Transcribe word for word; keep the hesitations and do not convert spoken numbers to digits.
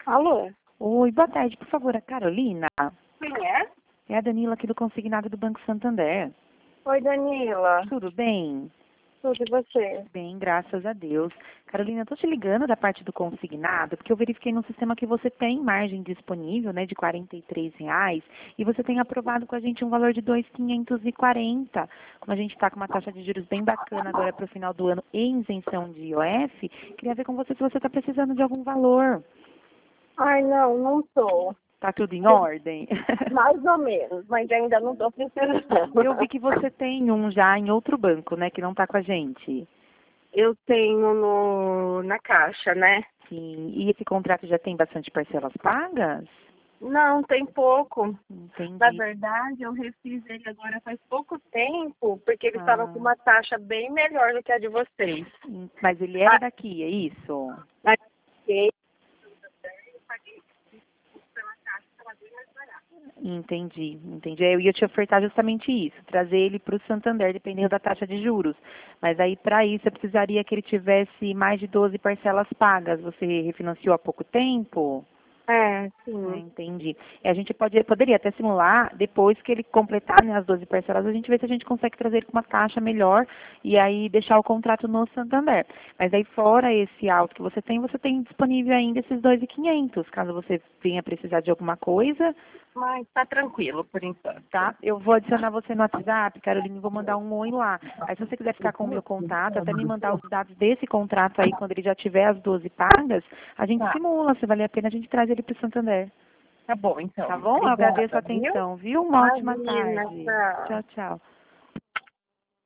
Alô? Oi, boa tarde, por favor, a Carolina. Quem é? É a Danila aqui do Consignado do Banco Santander. Oi, Danila. Tudo bem? Tudo e você? Bem, graças a Deus. Carolina, eu tô te ligando da parte do consignado, porque eu verifiquei no sistema que você tem margem disponível, né, de quarenta e três reais, e você tem aprovado com a gente um valor de dois mil quinhentos e quarenta. Como a gente está com uma taxa de juros bem bacana agora para o final do ano e isenção de I O F, queria ver com você se você está precisando de algum valor. Ai, não, não tô. Tá tudo em ordem? Mais ou menos, mas ainda não tô precisando. Eu vi que você tem um já em outro banco, né, que não está com a gente. Eu tenho no, na caixa, né? Sim. E esse contrato já tem bastante parcelas pagas? Não, tem pouco. Na Entendi. verdade, eu refiz ele agora faz pouco tempo, porque ele estava com Ah, uma taxa bem melhor do que a de vocês. mas ele era Ah, daqui, é isso? mas eu Entendi, entendi. Eu ia te ofertar justamente isso, trazer ele para o Santander, dependendo da taxa de juros. Mas aí, para isso, eu precisaria que ele tivesse mais de doze parcelas pagas. Você refinanciou há pouco tempo? É, Ah, sim. entendi. E a gente pode, poderia até simular, depois que ele completar, né, as doze parcelas, a gente vê se a gente consegue trazer ele com uma taxa melhor e aí deixar o contrato no Santander. Mas aí, fora esse alto que você tem, você tem disponível ainda esses dois mil e quinhentos, caso você venha precisar de alguma coisa, Mas tá tranquilo por enquanto. tá? Eu vou adicionar você no WhatsApp, Carolina, e vou mandar um oi lá. Aí, se você quiser ficar com o meu contato, até me mandar os dados desse contrato aí, quando ele já tiver as doze pagas, a gente Tá, simula, se valer a pena, a gente traz ele para o Santander. tá bom então. Tá bom? Eu agradeço a Obrigada, viu? atenção, viu? Uma ótima Imagina, tarde. tchau. Tchau, tchau.